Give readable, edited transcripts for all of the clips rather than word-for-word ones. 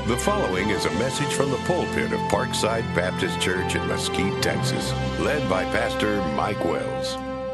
The following is a message from the pulpit of Parkside Baptist Church in Mesquite, Texas, led by Pastor Mike Wells.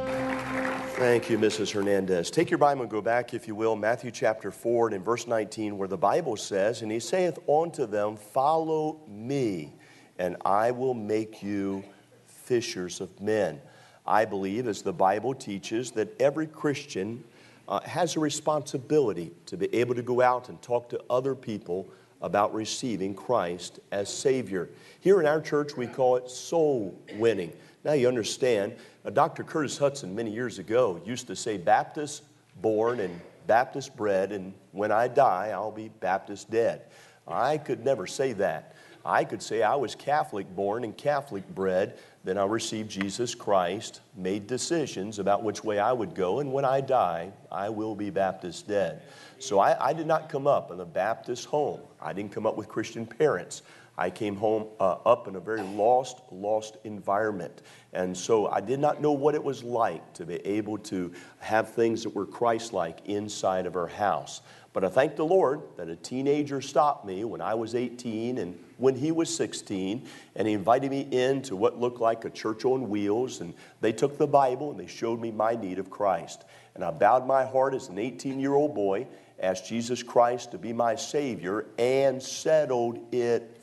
Thank you, Mrs. Hernandez. Take your Bible and go back, if you will, Matthew chapter 4 and in verse 19, where the Bible says, "And he saith unto them, Follow me, and I will make you fishers of men." I believe, as the Bible teaches, that every Christian has a responsibility to be able to go out and talk to other people about receiving Christ as Savior. Here in our church, we call it soul winning. Now you understand, Dr. Curtis Hudson many years ago used to say, "Baptist born and Baptist bred, and when I die, I'll be Baptist dead." I could never say that. I could say I was Catholic born and Catholic bred, then I received Jesus Christ, made decisions about which way I would go, and when I die, I will be Baptist dead. So I did not come up in a Baptist home. I didn't come up with Christian parents. I came home up in a very lost environment. And so I did not know what it was like to be able to have things that were Christ-like inside of our house. But I thank the Lord that a teenager stopped me when I was 18 and when he was 16, and he invited me into what looked like a church on wheels, and they took the Bible and they showed me my need of Christ. And I bowed my heart as an 18-year-old boy, asked Jesus Christ to be my Savior, and settled it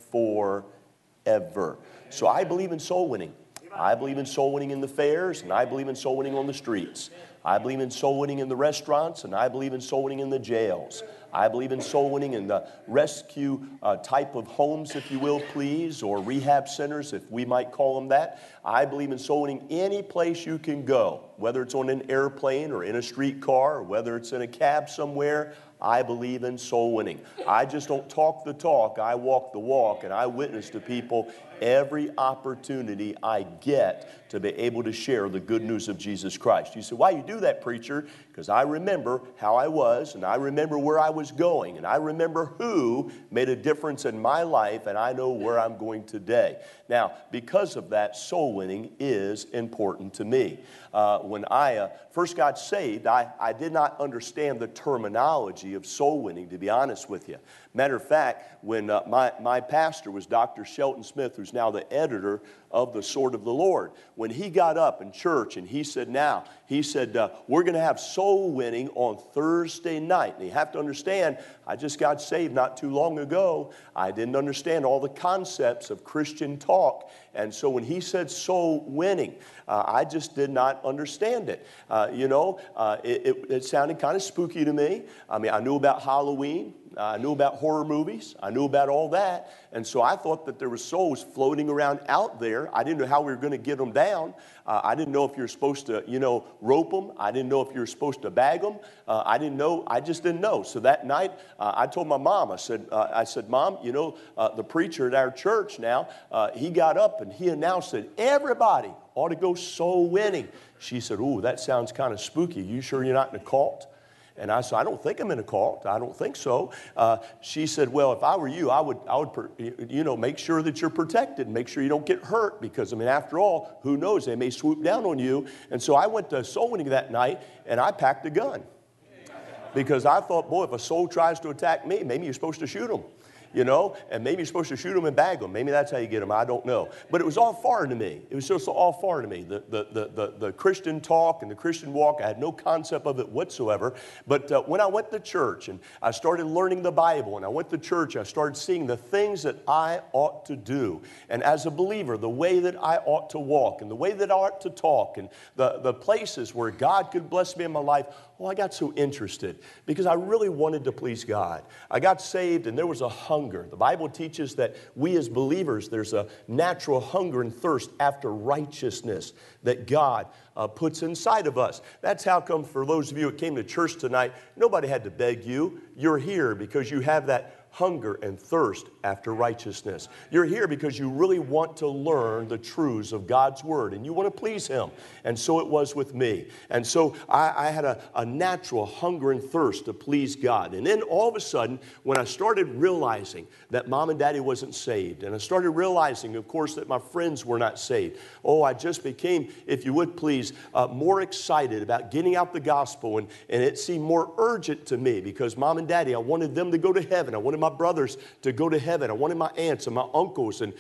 forever. So I believe in soul winning. I believe in soul winning in the fairs, and I believe in soul winning on the streets. I believe in soul winning in the restaurants, and I believe in soul winning in the jails. I believe in soul winning in the rescue type of homes, if you will, please, or rehab centers, if we might call them that. I believe in soul winning any place you can go, whether it's on an airplane or in a streetcar, or whether it's in a cab somewhere. I believe in soul winning. I just don't talk the talk, I walk the walk, and I witness to people every opportunity I get to be able to share the good news of Jesus Christ. You say, "Why you do that, preacher?" Because I remember how I was, and I remember where I was going, and I remember who made a difference in my life, and I know where I'm going today. Now, because of that, soul winning is important to me. When I first got saved, I did not understand the terminology of soul winning, to be honest with you. Matter of fact, when my pastor was Dr. Shelton Smith, who's now the editor of the Sword of the Lord, when he got up in church and he said, we're going to have soul winning on Thursday night. And you have to understand, I just got saved not too long ago. I didn't understand all the concepts of Christian talk. And so when he said soul winning, I just did not understand it. It sounded kind of spooky to me. I mean, I knew about Halloween. I knew about horror movies. I knew about all that. And so I thought that there were souls floating around out there. I didn't know how we were going to get them down. I didn't know if you were supposed to, rope them. I didn't know if you were supposed to bag them. I didn't know. I just didn't know. So that night, I told my mom, I said, "Mom, the preacher at our church now, he got up and he announced that everybody ought to go soul winning." She said, "Ooh, that sounds kind of spooky. You sure you're not in a cult?" And I said, "I don't think I'm in a cult. I don't think so." She said, "Well, if I were you, I would, make sure that you're protected and make sure you don't get hurt because, after all, who knows? They may swoop down on you." And so I went to soul winning that night, and I packed a gun because I thought, boy, if a soul tries to attack me, maybe you're supposed to shoot them. And maybe you're supposed to shoot them and bag them. Maybe that's how you get them. I don't know. But it was all foreign to me. It was just all foreign to me. The Christian talk and the Christian walk, I had no concept of it whatsoever. But when I went to church and I started learning the Bible and I went to church, I started seeing the things that I ought to do. And as a believer, the way that I ought to walk and the way that I ought to talk and the places where God could bless me in my life, I got so interested because I really wanted to please God. I got saved and there was a hunger. The Bible teaches that we as believers, there's a natural hunger and thirst after righteousness that God puts inside of us. That's how come for those of you that came to church tonight, nobody had to beg you. You're here because you have that hunger and thirst after righteousness. You're here because you really want to learn the truths of God's Word and you want to please Him. And so it was with me. And so I had a natural hunger and thirst to please God. And then all of a sudden, when I started realizing that Mom and Daddy wasn't saved, and I started realizing, of course, that my friends were not saved, I just became, if you would please, more excited about getting out the gospel. And it seemed more urgent to me because Mom and Daddy, I wanted them to go to heaven. I wanted my brothers to go to heaven. I wanted my aunts and my uncles and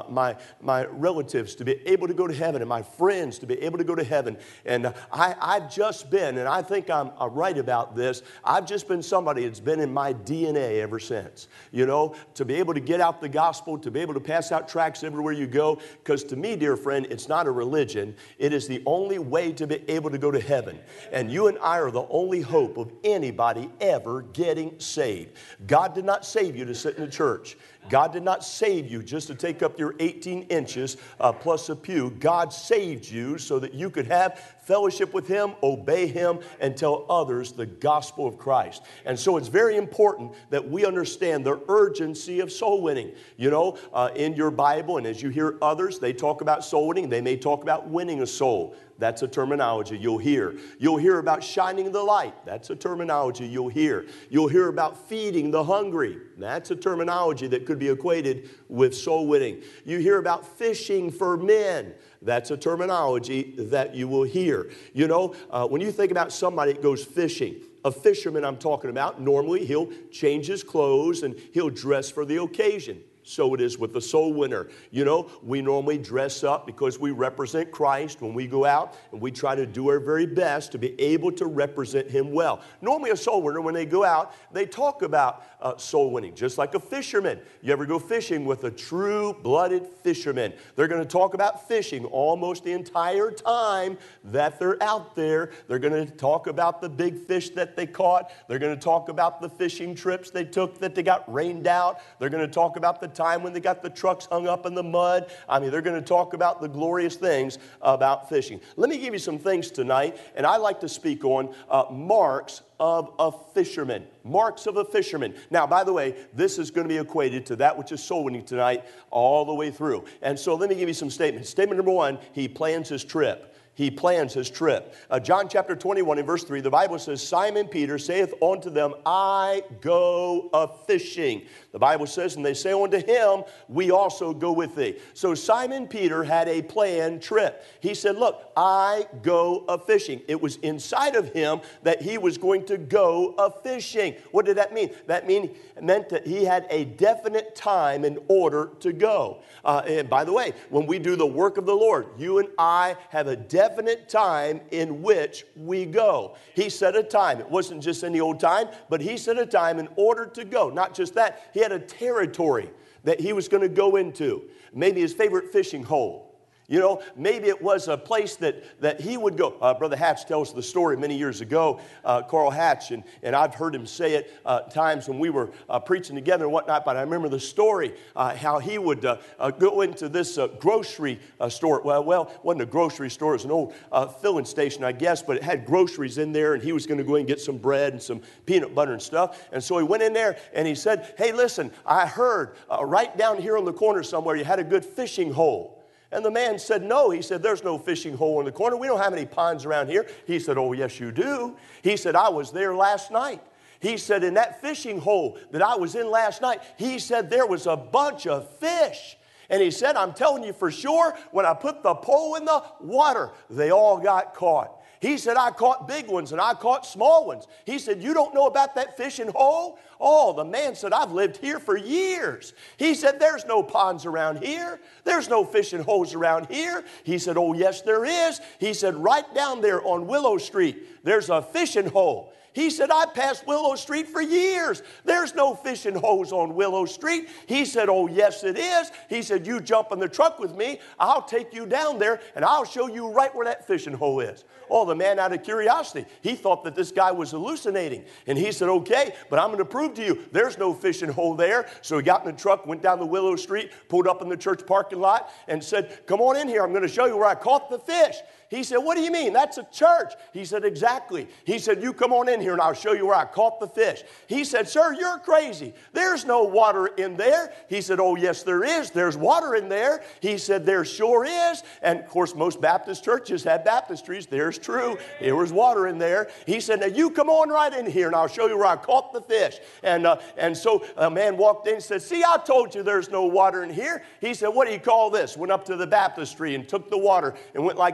my relatives to be able to go to heaven, and my friends to be able to go to heaven. And I've just been, and I think I'm right about this, I've just been somebody that's been in my DNA ever since. You know, to be able to get out the gospel, to be able to pass out tracts everywhere you go, because to me, dear friend, it's not a religion. It is the only way to be able to go to heaven. And you and I are the only hope of anybody ever getting saved. God did not save you to sit in the church. God did not save you just to take up your 18 inches plus a pew. God saved you so that you could have fellowship with Him, obey Him, and tell others the gospel of Christ. And so it's very important that we understand the urgency of soul winning. You know, in your Bible, and as you hear others, they talk about soul winning. They may talk about winning a soul. That's a terminology you'll hear. You'll hear about shining the light. That's a terminology you'll hear. You'll hear about feeding the hungry. That's a terminology that could be equated with soul winning. You hear about fishing for men. That's a terminology that you will hear. You know, when you think about somebody that goes fishing, a fisherman I'm talking about, normally he'll change his clothes and he'll dress for the occasion. So it is with the soul winner. You know, we normally dress up because we represent Christ when we go out, and we try to do our very best to be able to represent Him well. Normally a soul winner, when they go out, they talk about soul winning, just like a fisherman. You ever go fishing with a true-blooded fisherman? They're going to talk about fishing almost the entire time that they're out there. They're going to talk about the big fish that they caught. They're going to talk about the fishing trips they took that they got rained out. They're going to talk about the time when they got the trucks hung up in the mud. I mean, they're going to talk about the glorious things about fishing. Let me give you some things tonight, and I like to speak on marks of a fisherman. Marks of a fisherman. Now, by the way, this is going to be equated to that which is soul winning tonight all the way through. And so let me give you some statements. Statement number one, he plans his trip. He plans his trip. John chapter 21 in verse 3, the Bible says, Simon Peter saith unto them, I go a-fishing. The Bible says, and they say unto him, we also go with thee. So Simon Peter had a planned trip. He said, look, I go a-fishing. It was inside of him that he was going to go a-fishing. What did that mean? That meant that he had a definite time in order to go. And by the way, when we do the work of the Lord, you and I have a definite time in which we go. He set a time. It wasn't just any old time, but he set a time in order to go. Not just that, he had a territory that he was going to go into. Maybe his favorite fishing hole. You know, maybe it was a place that he would go. Brother Hatch tells the story many years ago, Carl Hatch, and I've heard him say it times when we were preaching together and whatnot, but I remember the story, how he would go into this grocery store. Well, it wasn't a grocery store, it was an old filling station, I guess, but it had groceries in there, and he was going to go and get some bread and some peanut butter and stuff. And so he went in there, and he said, hey, listen, I heard right down here on the corner somewhere you had a good fishing hole. And the man said, no. He said, there's no fishing hole in the corner. We don't have any ponds around here. He said, oh, yes, you do. He said, I was there last night. He said, in that fishing hole that I was in last night, he said there was a bunch of fish. And he said, I'm telling you for sure, when I put the pole in the water, they all got caught. He said, I caught big ones and I caught small ones. He said, you don't know about that fishing hole? Oh, the man said, I've lived here for years. He said, there's no ponds around here. There's no fishing holes around here. He said, oh, yes, there is. He said, right down there on Willow Street, there's a fishing hole. He said, I passed Willow Street for years. There's no fishing holes on Willow Street. He said, oh, yes, it is. He said, you jump in the truck with me. I'll take you down there, and I'll show you right where that fishing hole is. Oh, the man, out of curiosity, he thought that this guy was hallucinating. And he said, okay, but I'm going to prove to you there's no fishing hole there. So he got in the truck, went down the Willow Street, pulled up in the church parking lot, and said, come on in here. I'm going to show you where I caught the fish. He said, what do you mean? That's a church. He said, exactly. He said, you come on in here and I'll show you where I caught the fish. He said, sir, you're crazy. There's no water in there. He said, oh, yes, there is. There's water in there. He said, there sure is. And, of course, most Baptist churches have baptistries. There's true. There was water in there. He said, now you come on right in here and I'll show you where I caught the fish. And so a man walked in and said, see, I told you there's no water in here. He said, what do you call this? Went up to the baptistry and took the water and went like that. He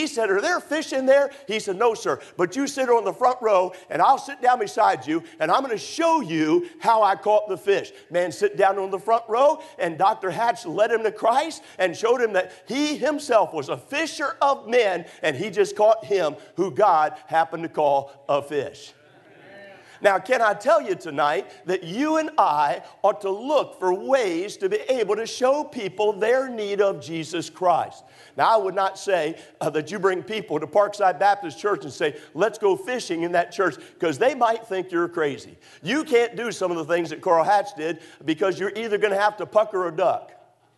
said, are there fish in there? He said, no, sir. But you sit on the front row, and I'll sit down beside you, and I'm going to show you how I caught the fish. Man, sit down on the front row, and Dr. Hatch led him to Christ and showed him that he himself was a fisher of men, and he just caught him who God happened to call a fish. Now, can I tell you tonight that you and I ought to look for ways to be able to show people their need of Jesus Christ. Now, I would not say that you bring people to Parkside Baptist Church and say, let's go fishing in that church, because they might think you're crazy. You can't do some of the things that Carl Hatch did, because you're either going to have to pucker or duck.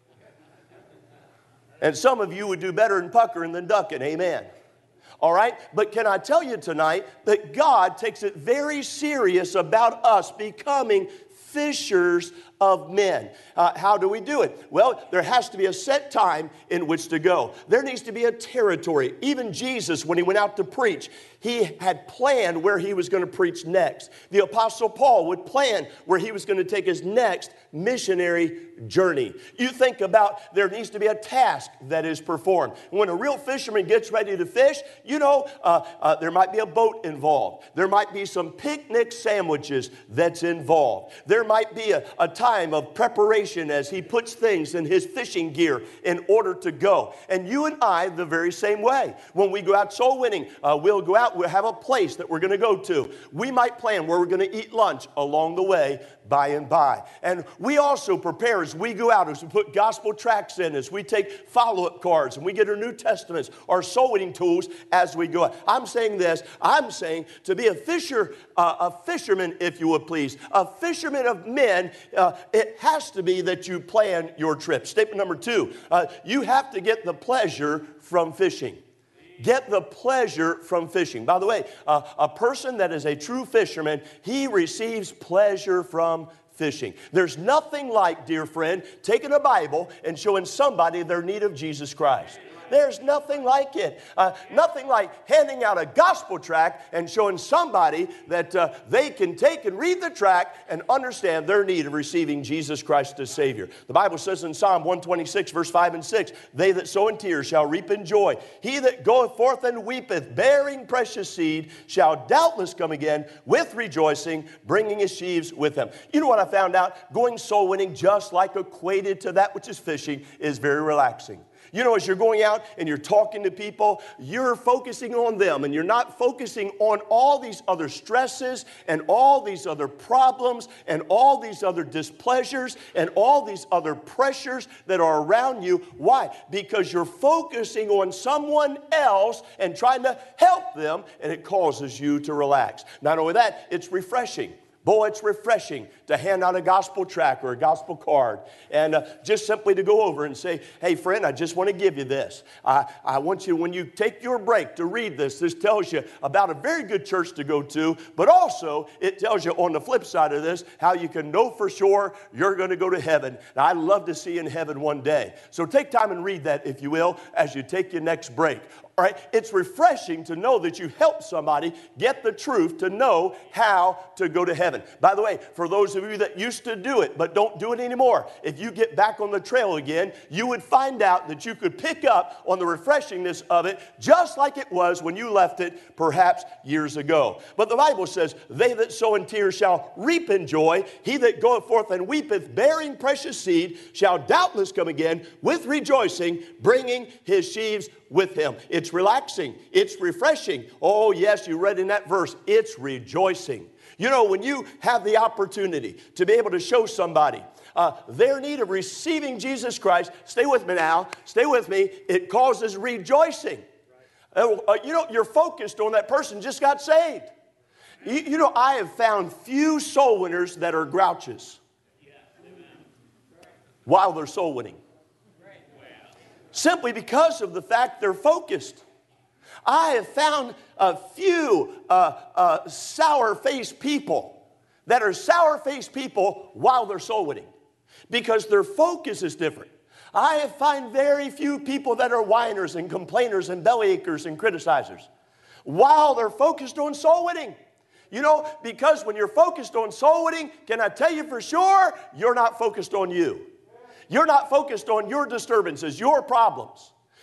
And some of you would do better in puckering than ducking, amen. All right? But can I tell you tonight that God takes it very serious about us becoming fishers of men. How do we do it? Well, there has to be a set time in which to go. There needs to be a territory. Even Jesus, when he went out to preach, he had planned where he was going to preach next. The Apostle Paul would plan where he was going to take his next missionary journey. You think about, there needs to be a task that is performed. When a real fisherman gets ready to fish, you know, there might be a boat involved. There might be some picnic sandwiches that's involved. There might be a time of preparation as he puts things in his fishing gear in order to go. And you and I, the very same way. When we go out soul winning, we'll go out, we'll have a place that we're going to go to. We might plan where we're going to eat lunch along the way by and by. And we also prepare as we go out, as we put gospel tracts in, as we take follow-up cards, and we get our New Testaments, our soul winning tools as we go out. I'm saying this, I'm saying to be a fisherman, if you would please, a fisherman of men, it has to be that you plan your trip. Statement number 2, you have to get the pleasure from fishing. Get the pleasure from fishing. By the way, a person that is a true fisherman, he receives pleasure from fishing. There's nothing like, dear friend, taking a Bible and showing somebody their need of Jesus Christ. There's nothing like it. Nothing like handing out a gospel tract and showing somebody that they can take and read the tract and understand their need of receiving Jesus Christ as Savior. The Bible says in Psalm 126, verse 5 and 6, they that sow in tears shall reap in joy. He that goeth forth and weepeth, bearing precious seed, shall doubtless come again with rejoicing, bringing his sheaves with him. You know what I found out? Going soul winning, just like equated to that which is fishing, is very relaxing. You know, as you're going out and you're talking to people, you're focusing on them and you're not focusing on all these other stresses and all these other problems and all these other displeasures and all these other pressures that are around you. Why? Because you're focusing on someone else and trying to help them, and it causes you to relax. Not only that, it's refreshing. Boy, it's refreshing to hand out a gospel tract or a gospel card and just simply to go over and say, hey, friend, I just want to give you this. I want you, when you take your break to read this, this tells you about a very good church to go to, but also it tells you on the flip side of this how you can know for sure you're going to go to heaven. Now, I'd love to see you in heaven one day. So take time and read that, if you will, as you take your next break. All right, it's refreshing to know that you help somebody get the truth to know how to go to heaven. By the way, for those of you that used to do it but don't do it anymore, if you get back on the trail again, you would find out that you could pick up on the refreshingness of it just like it was when you left it perhaps years ago. But the Bible says, they that sow in tears shall reap in joy. He that goeth forth and weepeth, bearing precious seed, shall doubtless come again with rejoicing, bringing his sheaves with him. It's relaxing. It's refreshing. Oh, yes, you read in that verse. It's rejoicing. You know, when you have the opportunity to be able to show somebody their need of receiving Jesus Christ, stay with me now, stay with me, it causes rejoicing. You know, you're focused on that person just got saved. You know, I have found few soul winners that are grouches while they're soul winning. Simply because of the fact they're focused. I have found a few sour-faced people that are sour-faced people while they're soul winning because their focus is different. I have found very few people that are whiners and complainers and bellyachers and criticizers while they're focused on soul winning. You know, because when you're focused on soul winning, can I tell you for sure, you're not focused on you. You're not focused on your disturbances, your problems.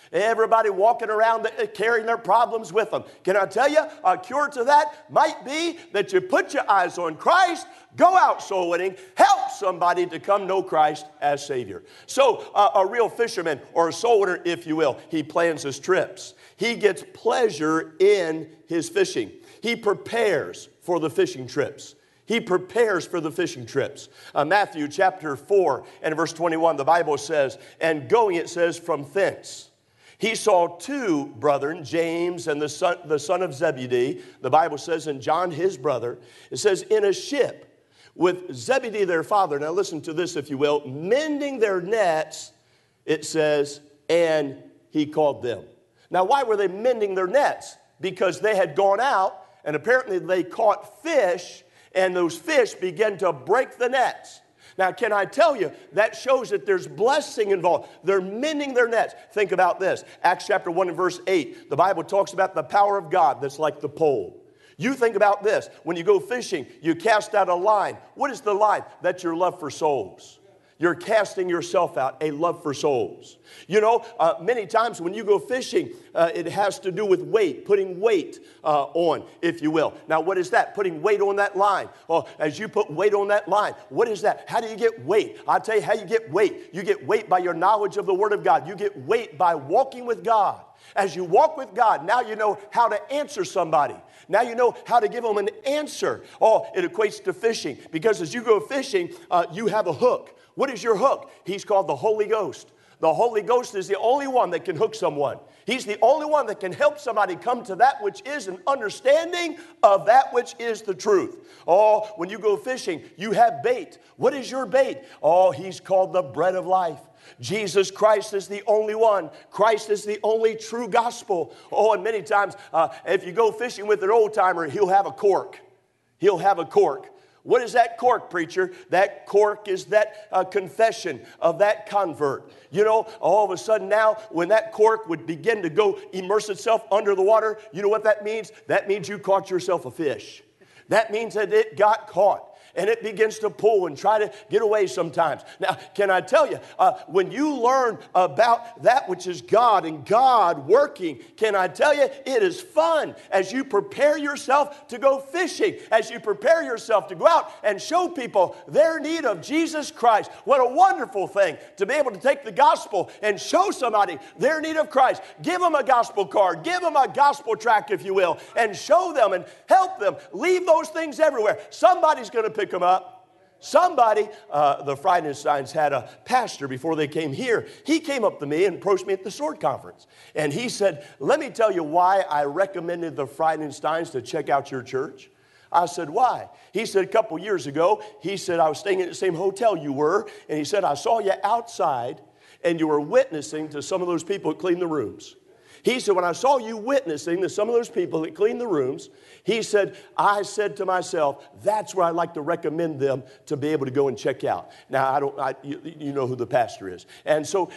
Everybody walking around carrying their problems with them. Can I tell you, a cure to that might be that you put your eyes on Christ, go out soul winning, help somebody to come know Christ as Savior. So a real fisherman, or a soul winner, if you will, he plans his trips. He gets pleasure in his fishing. He prepares for the fishing trips. He prepares for the fishing trips. Matthew chapter 4 and verse 21, the Bible says, and going, it says, from thence he saw two brethren, James and the son of Zebedee. The Bible says, and John his brother. It says, in a ship with Zebedee their father. Now listen to this, if you will. Mending their nets, it says, and he called them. Now why were they mending their nets? Because they had gone out, and apparently they caught fish, and those fish began to break the nets. Now, can I tell you, that shows that there's blessing involved. They're mending their nets. Think about this. Acts chapter 1 and verse 8, the Bible talks about the power of God that's like the pole. You think about this. When you go fishing, you cast out a line. What is the line? That's your love for souls. You're casting yourself out, a love for souls. You know, many times when you go fishing, it has to do with weight, putting weight on, if you will. Now, what is that? Putting weight on that line. Oh, as you put weight on that line, what is that? How do you get weight? I'll tell you how you get weight. You get weight by your knowledge of the Word of God. You get weight by walking with God. As you walk with God, now you know how to answer somebody. Now you know how to give them an answer. Oh, it equates to fishing. Because as you go fishing, you have a hook. What is your hook? He's called the Holy Ghost. The Holy Ghost is the only one that can hook someone. He's the only one that can help somebody come to that which is an understanding of that which is the truth. Oh, when you go fishing, you have bait. What is your bait? Oh, he's called the bread of life. Jesus Christ is the only one. Christ is the only true gospel. Oh, and many times, if you go fishing with an old timer, he'll have a cork. He'll have a cork. What is that cork, preacher? That cork is that confession of that convert. You know, all of a sudden now, when that cork would begin to go immerse itself under the water, you know what that means? That means you caught yourself a fish. That means that it got caught. And it begins to pull and try to get away sometimes. Now, can I tell you, when you learn about that which is God and God working, can I tell you, it is fun as you prepare yourself to go fishing, as you prepare yourself to go out and show people their need of Jesus Christ. What a wonderful thing to be able to take the gospel and show somebody their need of Christ. Give them a gospel card, give them a gospel tract, if you will, and show them and help them. Leave those things everywhere. Somebody's going to pick them up. Somebody, the Friedensteins had a pastor before they came here. He came up to me and approached me at the Sword Conference. And he said, let me tell you why I recommended the Friedensteins to check out your church. I said, why? He said, a couple years ago, he said, I was staying at the same hotel you were. And he said, I saw you outside and you were witnessing to some of those people that clean the rooms. He said, when I saw you witnessing to some of those people that clean the rooms, he said, I said to myself, that's where I'd like to recommend them to be able to go and check out. Now, you know who the pastor is. And so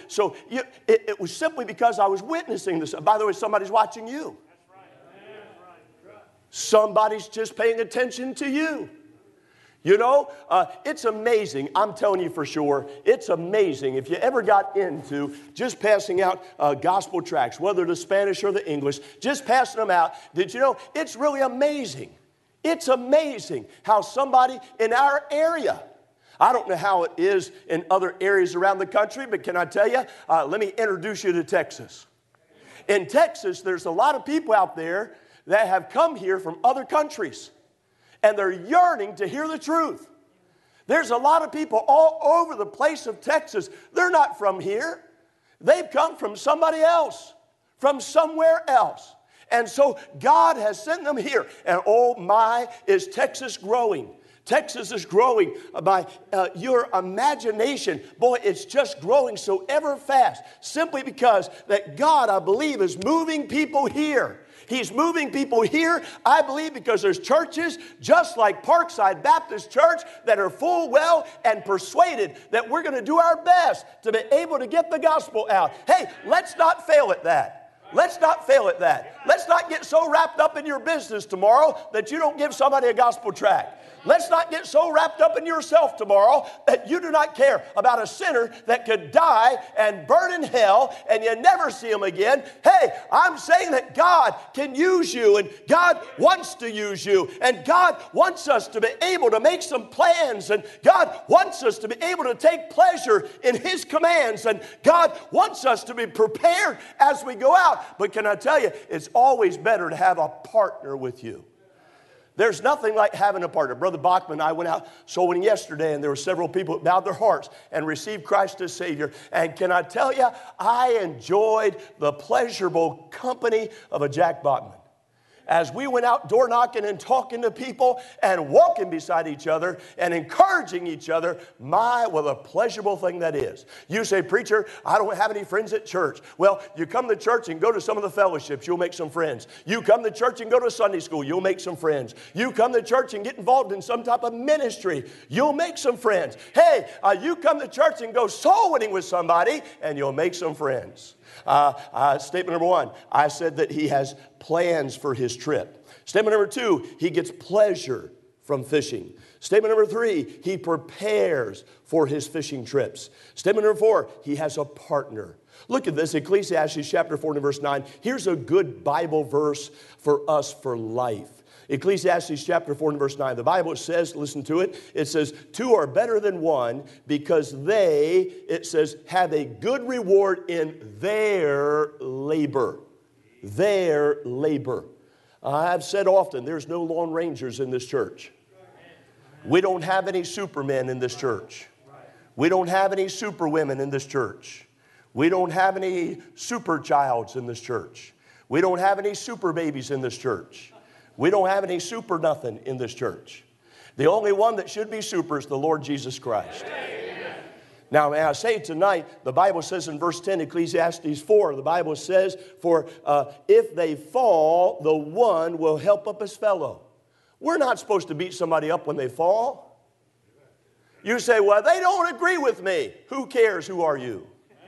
it was simply because I was witnessing this. By the way, somebody's watching you. That's right. Somebody's just paying attention to you. You know, it's amazing. I'm telling you for sure, it's amazing. If you ever got into just passing out gospel tracts, whether the Spanish or the English, just passing them out, did you know, it's really amazing. It's amazing how somebody in our area, I don't know how it is in other areas around the country, but can I tell you, let me introduce you to Texas. In Texas, there's a lot of people out there that have come here from other countries. And they're yearning to hear the truth. There's a lot of people all over the place of Texas. They're not from here. They've come from somebody else, from somewhere else. And so God has sent them here. And oh my, is Texas growing. Texas is growing by your imagination. Boy, it's just growing so ever fast. Simply because that God, I believe, is moving people here. He's moving people here, I believe, because there's churches just like Parkside Baptist Church that are full well and persuaded that we're going to do our best to be able to get the gospel out. Hey, let's not fail at that. Let's not fail at that. Let's not get so wrapped up in your business tomorrow that you don't give somebody a gospel tract. Let's not get so wrapped up in yourself tomorrow that you do not care about a sinner that could die and burn in hell and you never see him again. Hey, I'm saying that God can use you and God wants to use you and God wants us to be able to make some plans and God wants us to be able to take pleasure in His commands and God wants us to be prepared as we go out. But can I tell you, it's always better to have a partner with you. There's nothing like having a partner. Brother Bachman and I went out soul winning yesterday, and there were several people that bowed their hearts and received Christ as Savior. And can I tell you, I enjoyed the pleasurable company of a Jack Bachman. As we went out door knocking and talking to people and walking beside each other and encouraging each other, what a pleasurable thing that is. You say, preacher, I don't have any friends at church. Well, you come to church and go to some of the fellowships, you'll make some friends. You come to church and go to Sunday school, you'll make some friends. You come to church and get involved in some type of ministry, you'll make some friends. Hey, you come to church and go soul winning with somebody and you'll make some friends. Statement number one, I said that he has plans for his trip. Statement number two, he gets pleasure from fishing. Statement number three, he prepares for his fishing trips. Statement number four, he has a partner. Look at this, Ecclesiastes chapter 4 and verse 9. Here's a good Bible verse for us for life. Ecclesiastes chapter 4 and verse 9. The Bible says, listen to it, it says, two are better than one because they, it says, have a good reward in their labor. Their labor. I've said often, there's no Lone Rangers in this church. We don't have any supermen in this church. We don't have any superwomen in this church. We don't have any super childs in this church. We don't have any super babies in this church. We don't have any super nothing in this church. The only one that should be super is the Lord Jesus Christ. Amen. Now, may I say tonight, the Bible says in verse 10, Ecclesiastes 4, the Bible says, for if they fall, the one will help up his fellow. We're not supposed to beat somebody up when they fall. You say, well, they don't agree with me. Who cares? Who are you?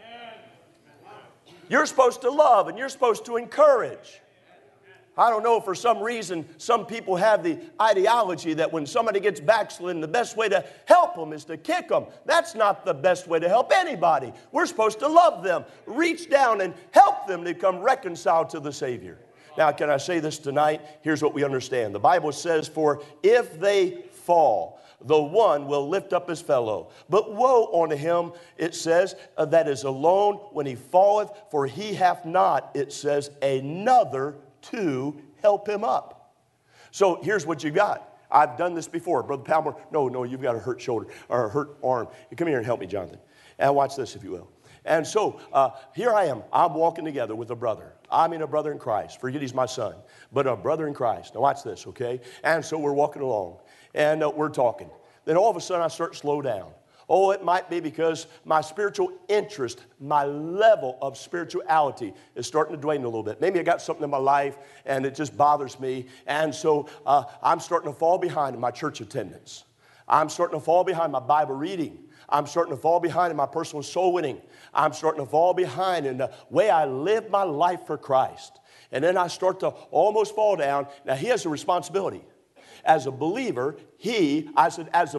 You're supposed to love and you're supposed to encourage. I don't know, for some reason, some people have the ideology that when somebody gets backslidden, the best way to help them is to kick them. That's not the best way to help anybody. We're supposed to love them, reach down and help them to become reconciled to the Savior. Now, can I say this tonight? Here's what we understand. The Bible says, for if they fall, the one will lift up his fellow. But woe unto him, it says, that is alone when he falleth, for he hath not, it says, another to help him up. So here's what you got. I've done this before. Brother Palmer, no, you've got a hurt shoulder or a hurt arm. Come here and help me, Jonathan. And watch this, if you will. And so here I am. I'm walking together with a brother. I mean a brother in Christ. Forget he's my son, but a brother in Christ. Now watch this, okay? And so we're walking along, and we're talking. Then all of a sudden I start to slow down. Oh, it might be because my spiritual interest, my level of spirituality is starting to dwindle a little bit. Maybe I got something in my life and it just bothers me. And so I'm starting to fall behind in my church attendance. I'm starting to fall behind my Bible reading. I'm starting to fall behind in my personal soul winning. I'm starting to fall behind in the way I live my life for Christ. And then I start to almost fall down. Now, he has a responsibility. As a believer, as a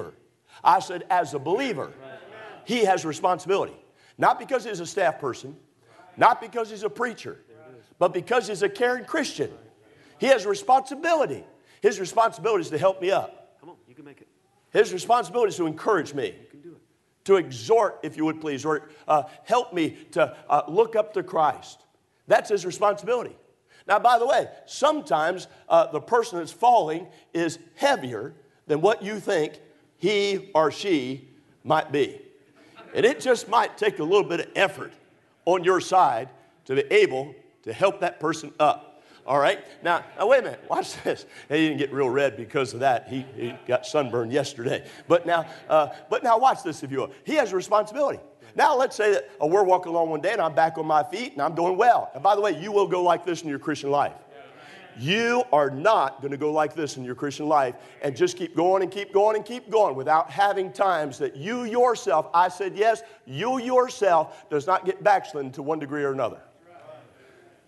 believer, he has responsibility. Not because he's a staff person, not because he's a preacher, but because he's a caring Christian. He has responsibility. His responsibility is to help me up. Come on, you can make it. His responsibility is to encourage me, You can do it. to exhort, if you would please, or help me to look up to Christ. That's his responsibility. Now, by the way, sometimes the person that's falling is heavier than what you think he or she might be. And it just might take a little bit of effort on your side to be able to help that person up. All right? Now wait a minute. Watch this. He didn't get real red because of that. He got sunburned yesterday. But now watch this, if you will. He has a responsibility. Now let's say that we're walking along one day and I'm back on my feet and I'm doing well. And by the way, you will go like this in your Christian life. You are not going to go like this in your Christian life and just keep going and keep going and keep going without having times that you yourself, I said yes, you yourself does not get backslidden to one degree or another.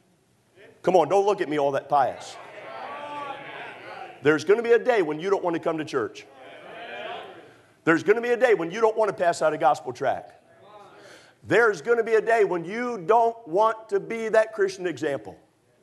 Come on, don't look at me all that pious. There's going to be a day when you don't want to come to church. There's going to be a day when you don't want to pass out a gospel tract. There's going to be a day when you don't want to be that Christian example.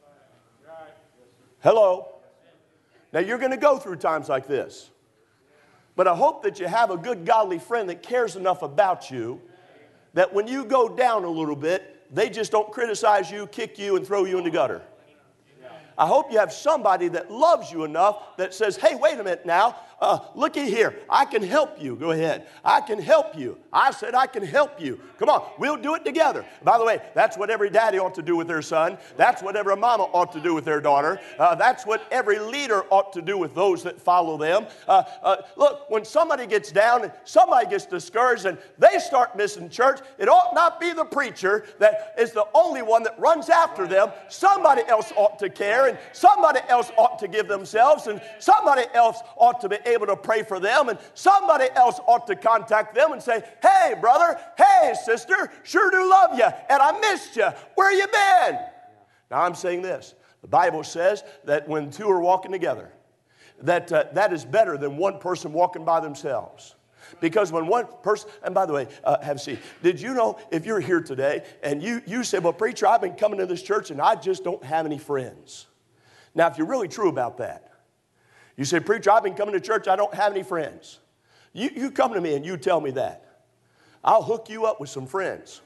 Hello. Now, you're going to go through times like this. But I hope that you have a good, godly friend that cares enough about you that when you go down a little bit, they just don't criticize you, kick you, and throw you in the gutter. I hope you have somebody that loves you enough that says, hey, wait a minute now. Looky here. I can help you. Go ahead. I can help you. I said I can help you. Come on. We'll do it together. By the way, that's what every daddy ought to do with their son. That's what every mama ought to do with their daughter. That's what every leader ought to do with those that follow them. Look, when somebody gets down and somebody gets discouraged and they start missing church, it ought not be the preacher that is the only one that runs after them. Somebody else ought to care, and somebody else ought to give themselves, and somebody else ought to be able to pray for them, and somebody else ought to contact them and say, hey, brother, hey, sister, sure do love you, and I missed you. Where you been? Now, I'm saying this. The Bible says that when two are walking together, that is better than one person walking by themselves. Because when one person, and by the way, have a seat. Did you know if you're here today and you say, well, preacher, I've been coming to this church and I just don't have any friends. Now, if you're really true about that, you say, preacher, I've been coming to church, I don't have any friends. You come to me and you tell me that. I'll hook you up with some friends.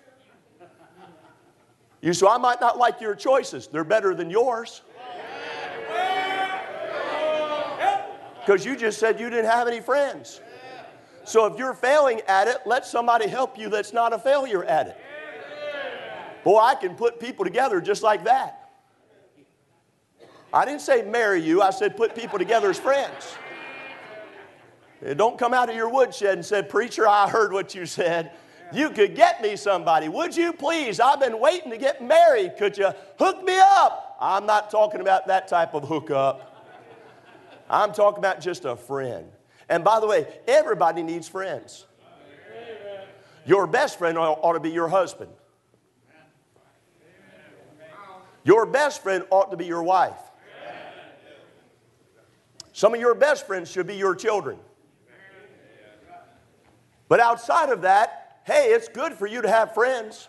You say, I might not like your choices. They're better than yours. Because you just said you didn't have any friends. So if you're failing at it, let somebody help you that's not a failure at it. Boy, I can put people together just like that. I didn't say marry you. I said put people together as friends. Don't come out of your woodshed and say, preacher, I heard what you said. You could get me somebody. Would you please? I've been waiting to get married. Could you hook me up? I'm not talking about that type of hookup. I'm talking about just a friend. And by the way, everybody needs friends. Your best friend ought to be your husband. Your best friend ought to be your wife. Some of your best friends should be your children. But outside of that, hey, it's good for you to have friends.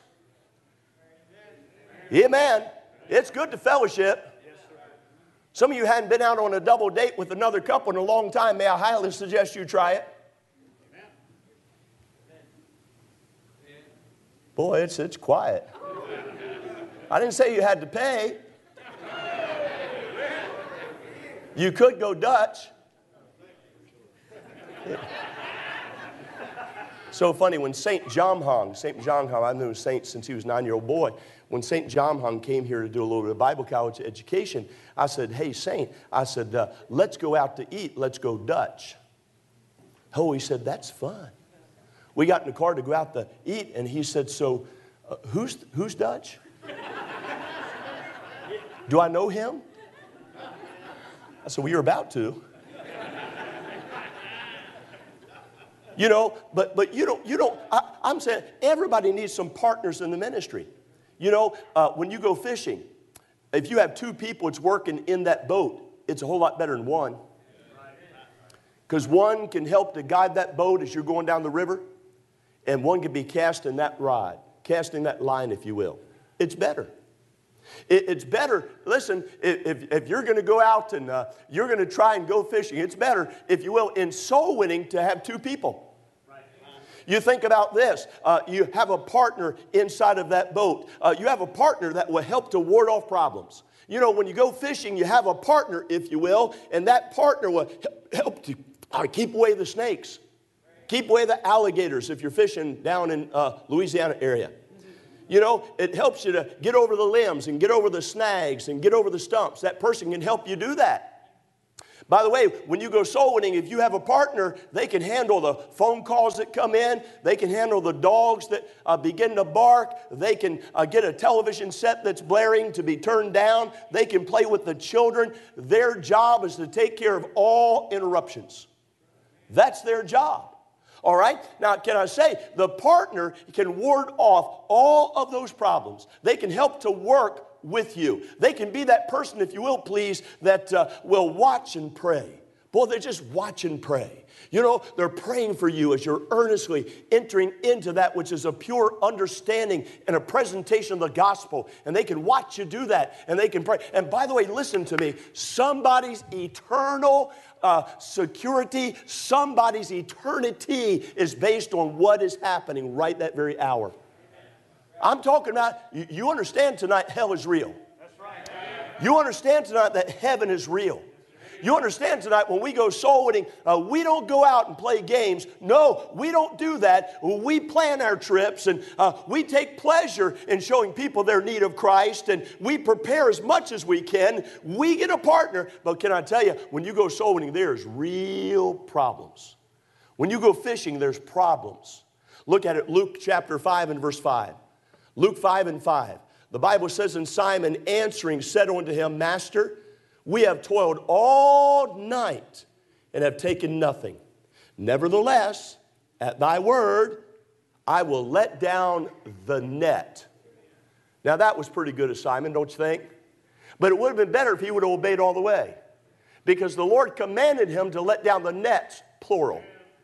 Amen. It's good to fellowship. Some of you hadn't been out on a double date with another couple in a long time. May I highly suggest you try it? Boy, it's quiet. I didn't say you had to pay. You could go Dutch. So funny, when St. John Hung, I've known Saint since he was a 9-year-old boy. When St. John Hung came here to do a little bit of Bible college education, I said, hey, Saint, I said, let's go out to eat. Let's go Dutch. Oh, he said, that's fun. We got in the car to go out to eat, and he said, so who's Dutch? Do I know him? I said, well, you're about to. You know, but you don't, I'm saying everybody needs some partners in the ministry. You know, when you go fishing, if you have two people that's working in that boat, it's a whole lot better than one. Because one can help to guide that boat as you're going down the river, and one can be casting that rod, casting that line, if you will. It's better. It's better, listen, if you're going to go out and you're going to try and go fishing, it's better, if you will, in soul winning to have two people. You think about this. You have a partner inside of that boat. You have a partner that will help to ward off problems. You know, when you go fishing, you have a partner, if you will, and that partner will help to keep away the snakes. Keep away the alligators if you're fishing down in Louisiana area. You know, it helps you to get over the limbs and get over the snags and get over the stumps. That person can help you do that. By the way, when you go soul winning, if you have a partner, they can handle the phone calls that come in. They can handle the dogs that begin to bark. They can get a television set that's blaring to be turned down. They can play with the children. Their job is to take care of all interruptions. That's their job. All right? Now, can I say, the partner can ward off all of those problems. They can help to work with you. They can be that person, if you will, please, that will watch and pray. Boy, they just watch and pray. You know, they're praying for you as you're earnestly entering into that which is a pure understanding and a presentation of the gospel. And they can watch you do that, and they can pray. And by the way, listen to me. Somebody's eternal security, somebody's eternity is based on what is happening right that very hour. I'm talking about, you understand tonight hell is real. That's right. You understand tonight that heaven is real. You understand tonight when we go soul winning, we don't go out and play games. No, we don't do that. We plan our trips, and we take pleasure in showing people their need of Christ, and we prepare as much as we can. We get a partner, but can I tell you, when you go soul winning, there's real problems. When you go fishing, there's problems. Look at it, Luke chapter 5 and verse 5. Luke 5 and 5. The Bible says, and Simon answering said unto him, Master, we have toiled all night and have taken nothing. Nevertheless, at thy word, I will let down the net. Now that was pretty good of Simon, don't you think? But it would have been better if he would have obeyed all the way. Because the Lord commanded him to let down the nets, plural.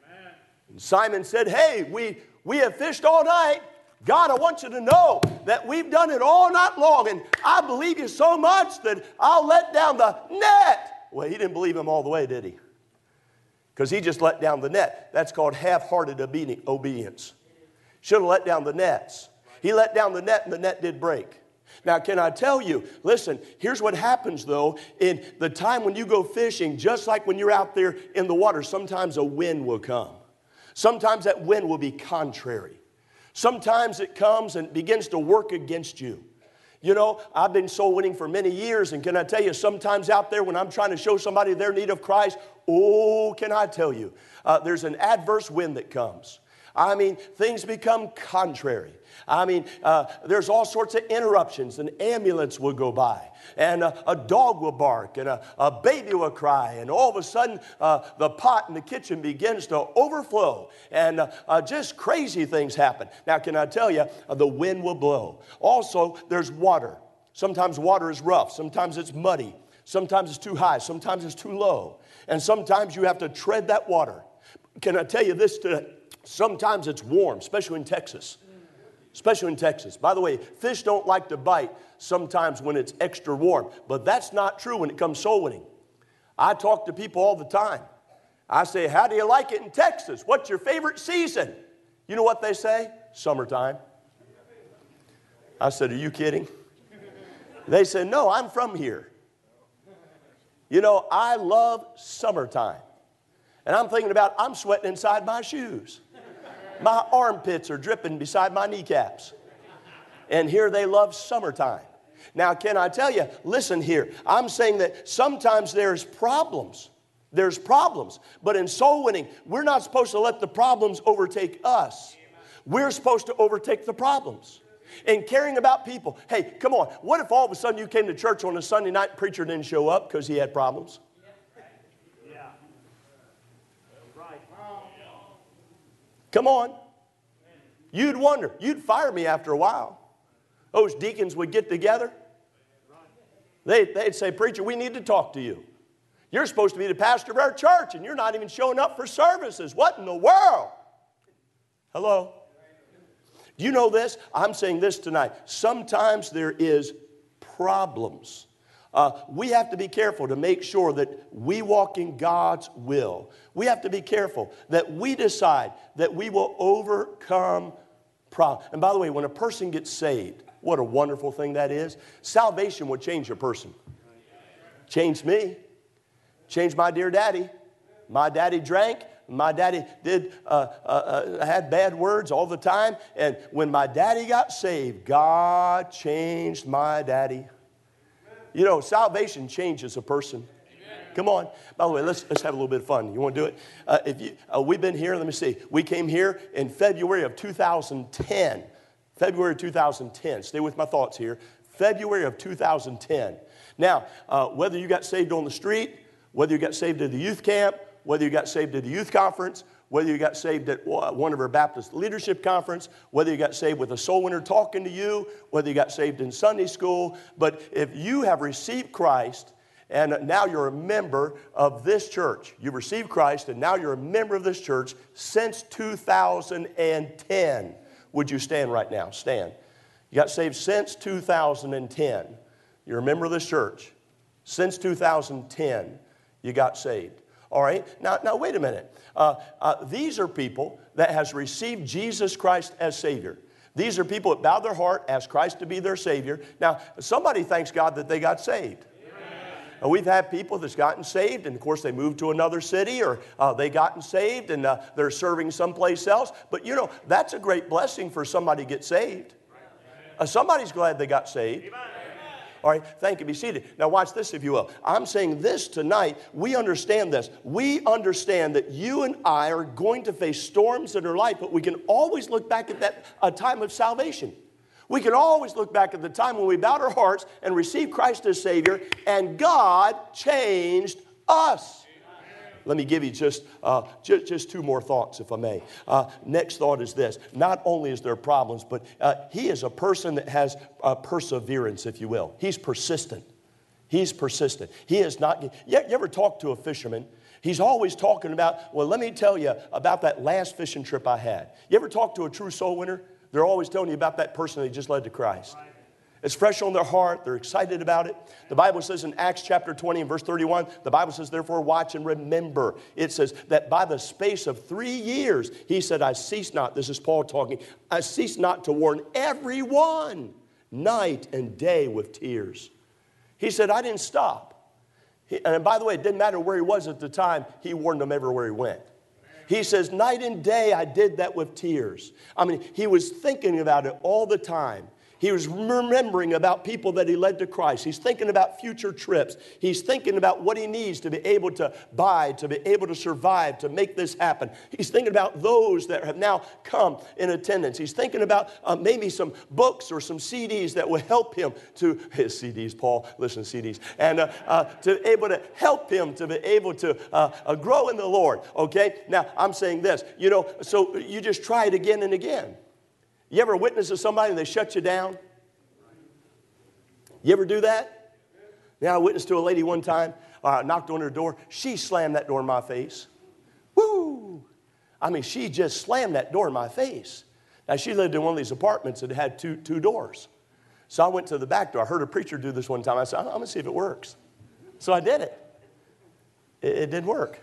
And Simon said, hey, we have fished all night. God, I want you to know that we've done it all night long, and I believe you so much that I'll let down the net. Well, he didn't believe him all the way, did he? Because he just let down the net. That's called half-hearted obedience. Should have let down the nets. He let down the net, and the net did break. Now, can I tell you, listen, here's what happens, though. In the time when you go fishing, just like when you're out there in the water, sometimes a wind will come. Sometimes that wind will be contrary. Sometimes it comes and begins to work against you. You know, I've been soul winning for many years, and can I tell you, sometimes out there when I'm trying to show somebody their need of Christ, oh, can I tell you, there's an adverse wind that comes. I mean, things become contrary. I mean, there's all sorts of interruptions. An ambulance will go by, and a dog will bark, and a baby will cry, and all of a sudden, the pot in the kitchen begins to overflow, and just crazy things happen. Now, can I tell you, the wind will blow. Also, there's water. Sometimes water is rough. Sometimes it's muddy. Sometimes it's too high. Sometimes it's too low. And sometimes you have to tread that water. Can I tell you this today? Sometimes it's warm, especially in Texas. Especially in Texas. By the way, fish don't like to bite sometimes when it's extra warm. But that's not true when it comes soul winning. I talk to people all the time. I say, how do you like it in Texas? What's your favorite season? You know what they say? Summertime. I said, are you kidding? They said, no, I'm from here. You know, I love summertime. And I'm thinking about, I'm sweating inside my shoes. My armpits are dripping beside my kneecaps. And here they love summertime. Now, can I tell you, listen here. I'm saying that sometimes there's problems. There's problems. But in soul winning, we're not supposed to let the problems overtake us. We're supposed to overtake the problems. In caring about people. Hey, come on. What if all of a sudden you came to church on a Sunday night and preacher didn't show up because he had problems? Come on. You'd wonder. You'd fire me after a while. Those deacons would get together. They'd say, preacher, we need to talk to you. You're supposed to be the pastor of our church, and you're not even showing up for services. What in the world? Hello? Do you know this? I'm saying this tonight. Sometimes there is problems. We have to be careful to make sure that we walk in God's will. We have to be careful that we decide that we will overcome problems. And by the way, when a person gets saved, what a wonderful thing that is. Salvation will change a person. Changed me. Changed my dear daddy. My daddy drank. My daddy had bad words all the time. And when my daddy got saved, God changed my daddy. You know, salvation changes a person. Come on. By the way, let's have a little bit of fun. You want to do it? We've been here, let me see. We came here in February of 2010. February of 2010. Stay with my thoughts here. February of 2010. Now, whether you got saved on the street, whether you got saved at the youth camp, whether you got saved at the youth conference, whether you got saved at one of our Baptist leadership conference, whether you got saved with a soul winner talking to you, whether you got saved in Sunday school. But if you have received Christ and now you're a member of this church, you've received Christ and now you're a member of this church since 2010, would you stand right now? Stand. You got saved since 2010. You're a member of this church. Since 2010, you got saved. All right? Now wait a minute. These are people that has received Jesus Christ as Savior. These are people that bow their heart, ask Christ to be their Savior. Now, somebody thanks God that they got saved. We've had people that's gotten saved, and of course they moved to another city, or they gotten saved and they're serving someplace else. But you know, that's a great blessing for somebody to get saved. Somebody's glad they got saved. Amen. All right, thank you. Be seated. Now watch this, if you will. I'm saying this tonight. We understand this. We understand that you and I are going to face storms in our life, but we can always look back at that time of salvation. We can always look back at the time when we bowed our hearts and received Christ as Savior, and God changed us. Let me give you just two more thoughts, if I may. Next thought is this. Not only is there problems, but he is a person that has perseverance, if you will. He's persistent. He's persistent. He is not... You ever talk to a fisherman? He's always talking about, well, let me tell you about that last fishing trip I had. You ever talk to a true soul winner? They're always telling you about that person they just led to Christ. It's fresh on their heart. They're excited about it. The Bible says in Acts chapter 20 and verse 31, the Bible says, therefore watch and remember. It says that by the space of 3 years, he said, I cease not, this is Paul talking, I cease not to warn everyone night and day with tears. He said, I didn't stop. And by the way, it didn't matter where he was at the time, he warned them everywhere he went. He says, night and day I did that with tears. I mean, he was thinking about it all the time. He was remembering about people that he led to Christ. He's thinking about future trips. He's thinking about what he needs to be able to buy, to be able to survive, to make this happen. He's thinking about those that have now come in attendance. He's thinking about maybe some books or some CDs that will help him to, his CDs, Paul, listen to CDs, and to be able to help him to be able to grow in the Lord, okay? Now, I'm saying this, you know, so you just try it again and again. You ever witness to somebody and they shut you down? You ever do that? Yeah, I witnessed to a lady one time, knocked on her door. She slammed that door in my face. Woo! I mean, she just slammed that door in my face. Now, she lived in one of these apartments that had two doors. So I went to the back door. I heard a preacher do this one time. I said, I'm going to see if it works. So I did it. It didn't work.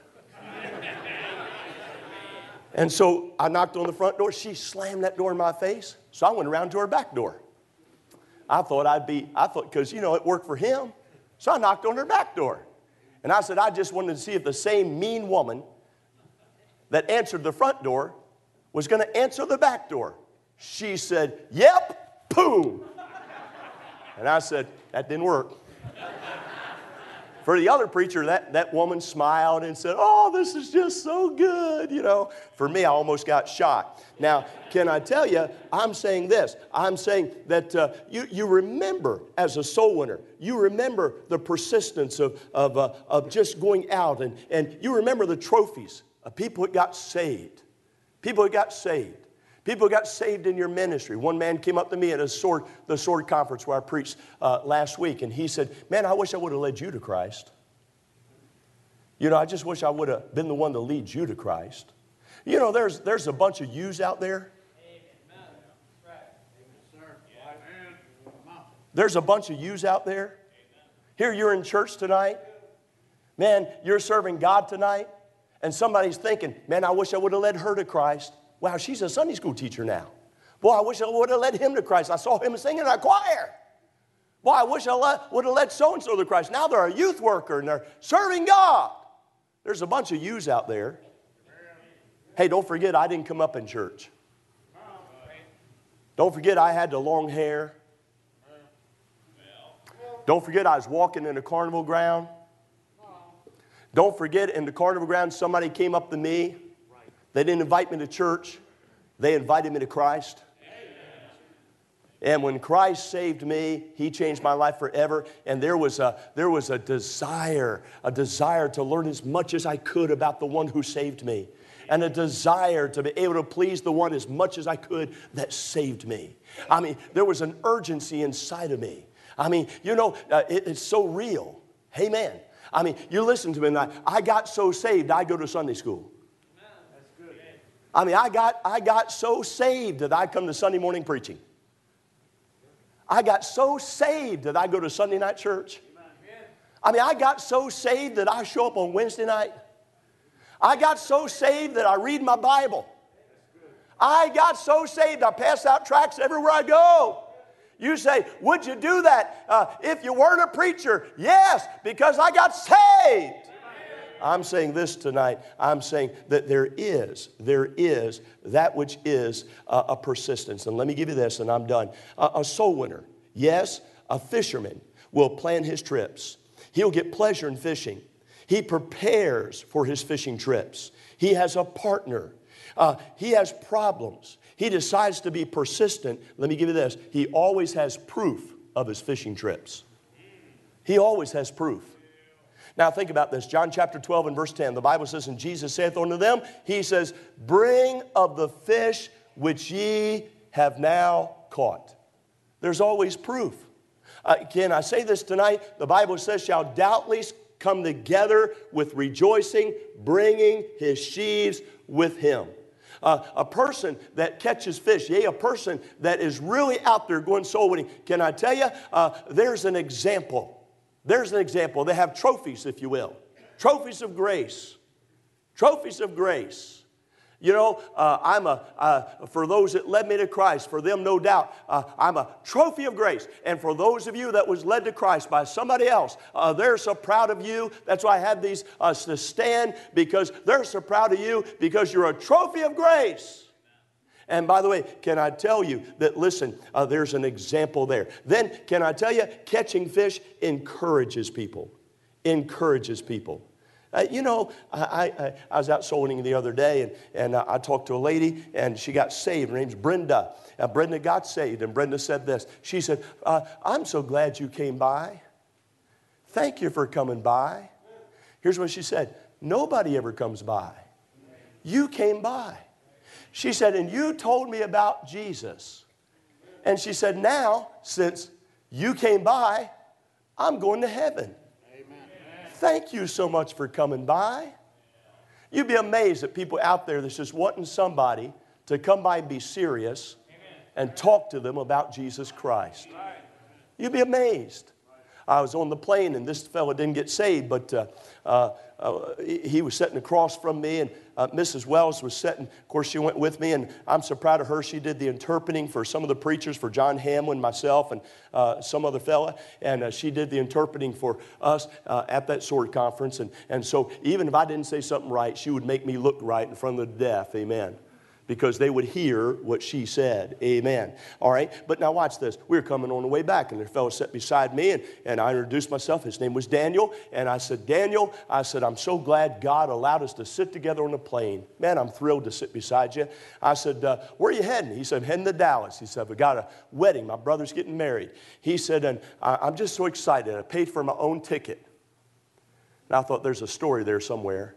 And so I knocked on the front door. She slammed that door in my face. So I went around to her back door. I thought, because, you know, it worked for him. So I knocked on her back door. And I said, I just wanted to see if the same mean woman that answered the front door was going to answer the back door. She said, yep, boom. And I said, that didn't work. For the other preacher, that woman smiled and said, oh, this is just so good, you know. For me, I almost got shot. Now, can I tell you, I'm saying this. I'm saying that you remember as a soul winner, you remember the persistence of just going out, and you remember the trophies of people that got saved. People that got saved. People got saved in your ministry. One man came up to me at the Sword Conference where I preached last week, and he said, man, I wish I would have led you to Christ. You know, I just wish I would have been the one to lead you to Christ. You know, there's a bunch of yous out there. There's a bunch of yous out there. Here you're in church tonight. Man, you're serving God tonight, and somebody's thinking, man, I wish I would have led her to Christ. Wow, she's a Sunday school teacher now. Boy, I wish I would have led him to Christ. I saw him singing in our choir. Boy, I wish I would have led so-and-so to Christ. Now they're a youth worker and they're serving God. There's a bunch of yous out there. Hey, don't forget I didn't come up in church. Don't forget I had the long hair. Don't forget I was walking in the carnival ground. Don't forget in the carnival ground somebody came up to me. They didn't invite me to church. They invited me to Christ. And when Christ saved me, He changed my life forever. And there was a desire to learn as much as I could about the one who saved me. and a desire to be able to please the one as much as I could that saved me. I mean, there was an urgency inside of me. I mean, you know, it's so real. Amen. I mean, you listen to me and I got so saved, I go to Sunday school. I mean, I got so saved that I come to Sunday morning preaching. I got so saved that I go to Sunday night church. I mean, I got so saved that I show up on Wednesday night. I got so saved that I read my Bible. I got so saved I pass out tracts everywhere I go. You say, would you do that if you weren't a preacher? Yes, because I got saved. I'm saying this tonight. I'm saying that there is that which is a persistence. And let me give you this, and I'm done. A soul winner, yes, a fisherman will plan his trips. He'll get pleasure in fishing. He prepares for his fishing trips. He has a partner. He has problems. He decides to be persistent. Let me give you this. He always has proof of his fishing trips. He always has proof. Now think about this. John chapter 12 and verse 10. The Bible says, and Jesus saith unto them, he says, bring of the fish which ye have now caught. There's always proof. Can I say this tonight? The Bible says, shall doubtless come together with rejoicing, bringing his sheaves with him. A person that catches fish, yea, a person that is really out there going soul winning. Can I tell you, there's an example. There's an example. They have trophies, if you will. Trophies of grace. Trophies of grace. You know, for those that led me to Christ, for them, no doubt, I'm a trophy of grace. And for those of you that was led to Christ by somebody else, they're so proud of you. That's why I have these to stand, because they're so proud of you because you're a trophy of grace. And by the way, can I tell you that, listen, there's an example there. Then, can I tell you, catching fish encourages people. Encourages people. You know, I was out soul winning the other day, and I talked to a lady, and she got saved. Her name's Brenda. Brenda got saved, and Brenda said this. She said, I'm so glad you came by. Thank you for coming by. Here's what she said. Nobody ever comes by. You came by. She said, and you told me about Jesus. And she said, now, since you came by, I'm going to heaven. Thank you so much for coming by. You'd be amazed at people out there that's just wanting somebody to come by and be serious and talk to them about Jesus Christ. You'd be amazed. I was on the plane, and this fellow didn't get saved, but he was sitting across from me, and Mrs. Wells was sitting. Of course, she went with me, and I'm so proud of her. She did the interpreting for some of the preachers, for John Hamlin, myself, and some other fella, and she did the interpreting for us at that sword conference. And so even if I didn't say something right, she would make me look right in front of the deaf, amen, because they would hear what she said. Amen. All right? But now watch this. We were coming on the way back, and the fellow sat beside me, and I introduced myself. His name was Daniel. And I said, Daniel, I said, I'm so glad God allowed us to sit together on a plane. Man, I'm thrilled to sit beside you. I said, where are you heading? He said, I'm heading to Dallas. He said, we got a wedding. My brother's getting married. He said, and I'm just so excited. I paid for my own ticket. And I thought there's a story there somewhere.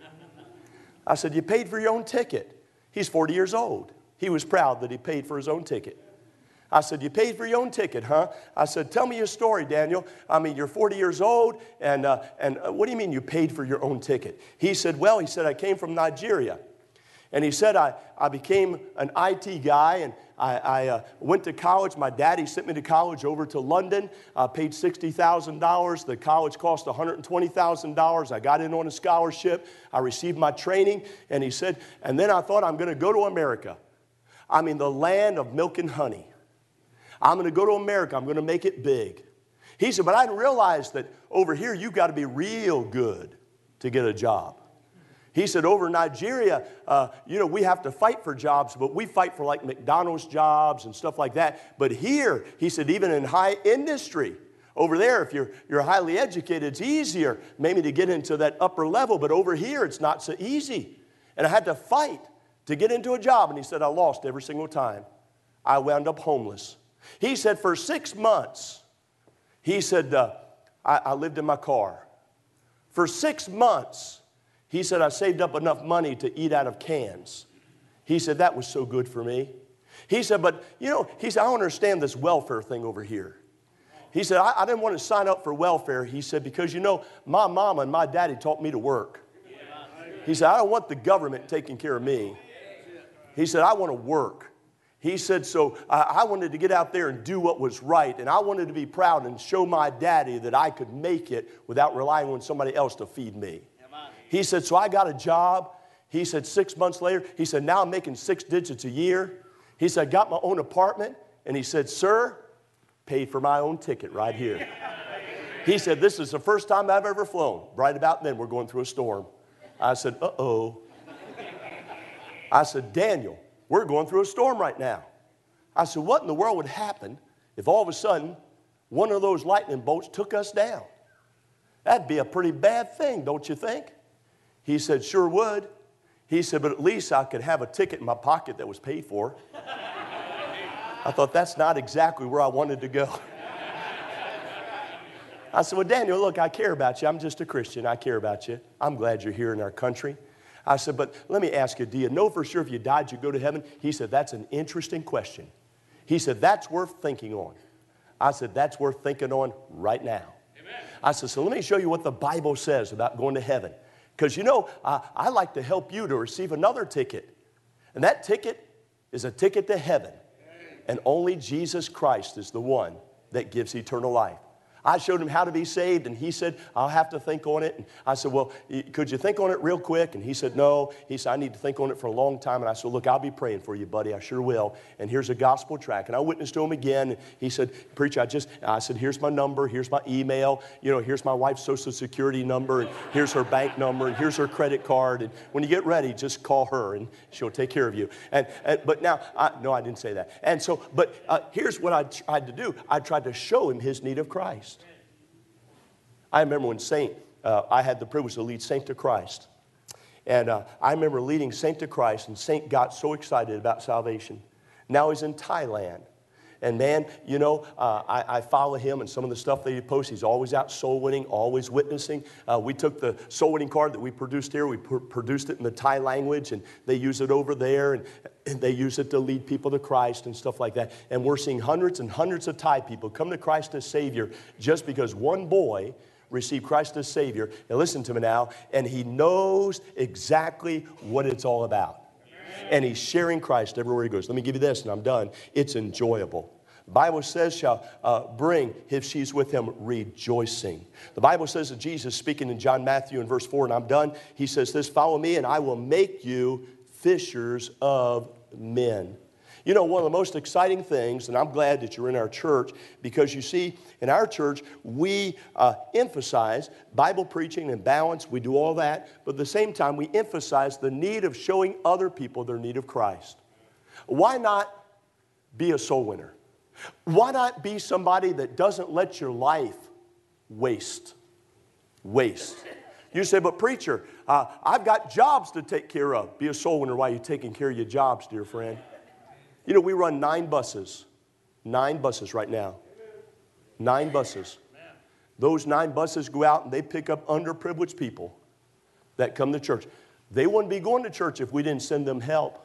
I said, you paid for your own ticket? He's 40 years old. He was proud that he paid for his own ticket. I said, you paid for your own ticket, huh? I said, tell me your story, Daniel. I mean, you're 40 years old, and what do you mean you paid for your own ticket? He said, well, I came from Nigeria. And he said, I became an IT guy, and I went to college. My daddy sent me to college over to London. I paid $60,000. The college cost $120,000. I got in on a scholarship. I received my training. And he said, and then I thought, I'm going to go to America. I mean, the land of milk and honey. I'm going to go to America. I'm going to make it big. He said, but I didn't realize that over here you've got to be real good to get a job. He said, over in Nigeria, we have to fight for jobs, but we fight for like McDonald's jobs and stuff like that. But here, he said, even in high industry, over there, if you're highly educated, it's easier maybe to get into that upper level. But over here, it's not so easy. And I had to fight to get into a job. And he said, I lost every single time. I wound up homeless. He said, for 6 months, he said, I lived in my car. For 6 months, He said, I saved up enough money to eat out of cans. He said, that was so good for me. He said, but, he said, I don't understand this welfare thing over here. He said, I didn't want to sign up for welfare. He said, because, my mama and my daddy taught me to work. He said, I don't want the government taking care of me. He said, I want to work. He said, so I wanted to get out there and do what was right. And I wanted to be proud and show my daddy that I could make it without relying on somebody else to feed me. He said, so I got a job. He said, 6 months later, he said, now I'm making 6 digits a year. He said, I got my own apartment. And he said, sir, paid for my own ticket right here. He said, this is the first time I've ever flown. Right about then, we're going through a storm. I said, uh-oh. I said, Daniel, we're going through a storm right now. I said, what in the world would happen if all of a sudden one of those lightning bolts took us down? That'd be a pretty bad thing, don't you think? He said, sure would. He said, but at least I could have a ticket in my pocket that was paid for. I thought, that's not exactly where I wanted to go. I said, well, Daniel, look, I care about you. I'm just a Christian. I care about you. I'm glad you're here in our country. I said, but let me ask you, do you know for sure if you died, you'd go to heaven? He said, that's an interesting question. He said, that's worth thinking on. I said, that's worth thinking on right now. Amen. I said, so let me show you what the Bible says about going to heaven. Because, I like to help you to receive another ticket. And that ticket is a ticket to heaven. And only Jesus Christ is the one that gives eternal life. I showed him how to be saved, and he said, I'll have to think on it. And I said, well, could you think on it real quick? And he said, no. He said, I need to think on it for a long time. And I said, look, I'll be praying for you, buddy. I sure will. And here's a gospel tract. And I witnessed to him again. He said, preacher, I said, here's my number. Here's my email. Here's my wife's social security number. And here's her bank number. And here's her credit card. And when you get ready, just call her, and she'll take care of you. But now, no, I didn't say that. And so, here's what I tried to do. I tried to show him his need of Christ. I remember when I had the privilege to lead Saint to Christ. And I remember leading Saint to Christ, and Saint got so excited about salvation. Now he's in Thailand. And man, I follow him and some of the stuff that he posts. He's always out soul winning, always witnessing. We took the soul winning card that we produced here. We produced it in the Thai language, and they use it over there, and they use it to lead people to Christ and stuff like that. And we're seeing hundreds and hundreds of Thai people come to Christ as Savior just because one boy received Christ as Savior. And listen to me now, and he knows exactly what it's all about. And he's sharing Christ everywhere he goes. Let me give you this, and I'm done. It's enjoyable. The Bible says, shall bring, if she's with him, rejoicing. The Bible says that Jesus, speaking in John, Matthew, in verse 4, and I'm done, he says this, follow me, and I will make you fishers of men. One of the most exciting things, and I'm glad that you're in our church, because you see, in our church, we emphasize Bible preaching and balance. We do all that. But at the same time, we emphasize the need of showing other people their need of Christ. Why not be a soul winner? Why not be somebody that doesn't let your life waste? You say, but preacher, I've got jobs to take care of. Be a soul winner while you're taking care of your jobs, dear friend. We run 9 buses. 9 buses right now. 9 buses. Those 9 buses go out and they pick up underprivileged people that come to church. They wouldn't be going to church if we didn't send them help.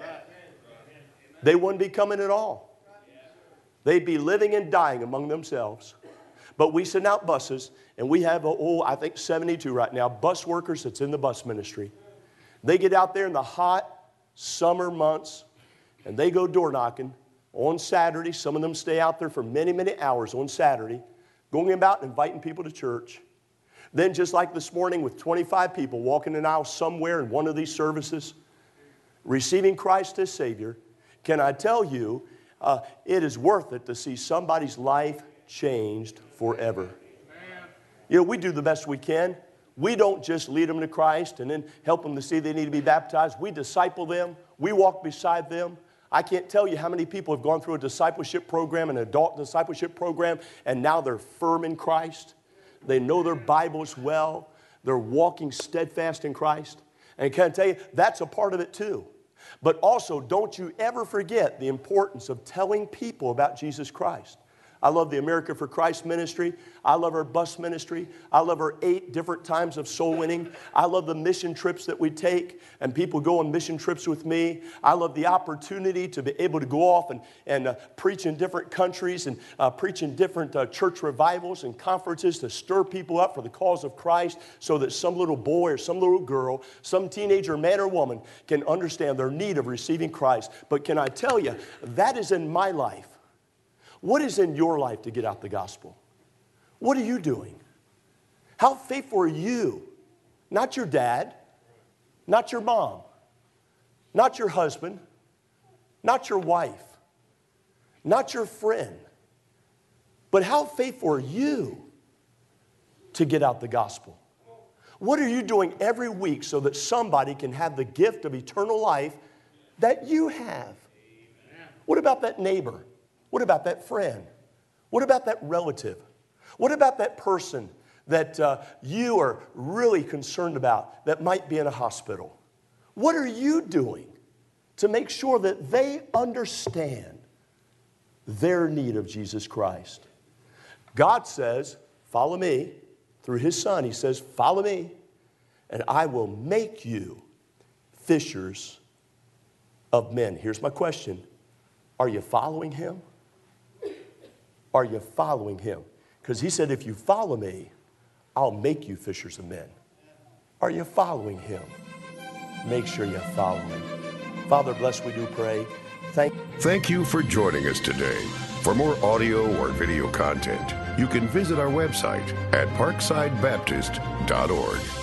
They wouldn't be coming at all. They'd be living and dying among themselves. But we send out buses, and we have, I think 72 right now, bus workers that's in the bus ministry. They get out there in the hot summer months, and they go door knocking on Saturday. Some of them stay out there for many, many hours on Saturday, going about and inviting people to church. Then just like this morning with 25 people walking an aisle somewhere in one of these services, receiving Christ as Savior, can I tell you, it is worth it to see somebody's life changed forever. We do the best we can. We don't just lead them to Christ and then help them to see they need to be baptized. We disciple them. We walk beside them. I can't tell you how many people have gone through a discipleship program, an adult discipleship program, and now they're firm in Christ. They know their Bibles well. They're walking steadfast in Christ. And can I tell you, that's a part of it too. But also, don't you ever forget the importance of telling people about Jesus Christ. I love the America for Christ ministry. I love our bus ministry. I love our 8 different times of soul winning. I love the mission trips that we take, and people go on mission trips with me. I love the opportunity to be able to go off and preach in different countries and preach in different church revivals and conferences to stir people up for the cause of Christ so that some little boy or some little girl, some teenager, man or woman can understand their need of receiving Christ. But can I tell you, that is in my life. What is in your life to get out the gospel? What are you doing? How faithful are you? Not your dad, not your mom, not your husband, not your wife, not your friend, but how faithful are you to get out the gospel? What are you doing every week so that somebody can have the gift of eternal life that you have? What about that neighbor? What about that friend? What about that relative? What about that person that you are really concerned about that might be in a hospital? What are you doing to make sure that they understand their need of Jesus Christ? God says, follow me. Through his Son, he says, follow me, and I will make you fishers of men. Here's my question. Are you following him? Are you following him? Because he said, if you follow me, I'll make you fishers of men. Are you following him? Make sure you follow him. Father, bless, we do pray. Thank you for joining us today. For more audio or video content, you can visit our website at parksidebaptist.org.